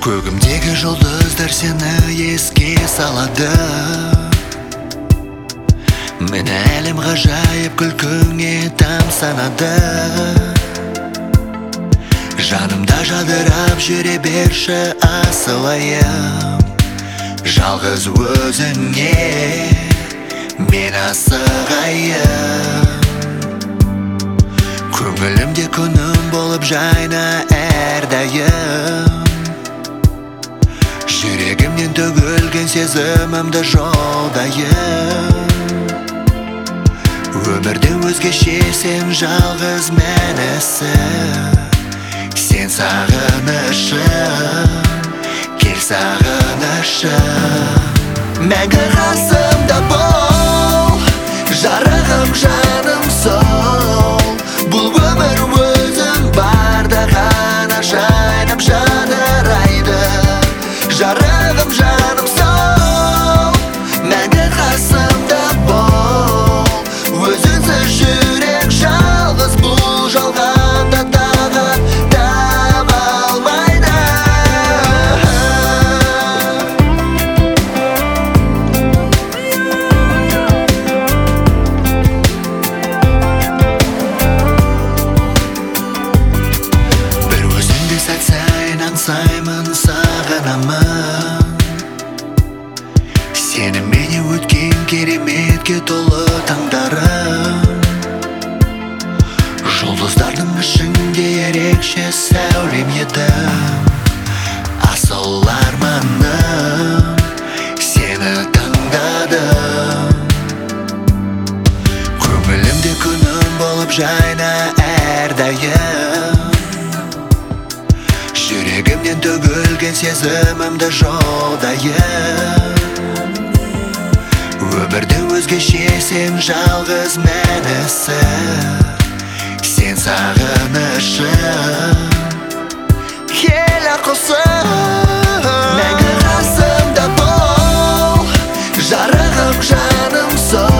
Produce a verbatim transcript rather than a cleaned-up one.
Көгімдегі жұлдыздар сені еске салады. Мен әлем ғажайып күлкіңе тамсанады. Жанымда жадырап жүре берші асылайым. Жалғыз өзіңе мен асығайым. Көңілімде күнім болып жайна әрдайым. Жүрегімнен төгілген сезімімді жолдайым. Өмірде өзгеше сен жалғыз мәнісі. Сен сағынышым, кел сағынышым. Мәңгі қасымда бол, жарығым жаным сол. Бұл өмір өзің барда ғана жайнап жадырайды. Жарығым жаным сол, мәңгі қасымда бол. Өзіңсіз жүрек жалғыз, бұл жалғанда тағат таба алмайды. Бір өзіңді сәт сайын аңсаймын, сағынамын. Сені мене өткен кереметке толы таңдарым. Жұлдыздардың ішінде ерекше сәулем едің. Асыл арманым, сені таңдадым. Көңілімде күнім болып жайна әрдайым. Жүрегімнен төгілген сезімімді жолдайым. Өмірде өзгеше сен жалғыз мәнісі. Сен сағынышым, кел ақылсым. Мәңгі қасымда бол, жарығым жаным сол.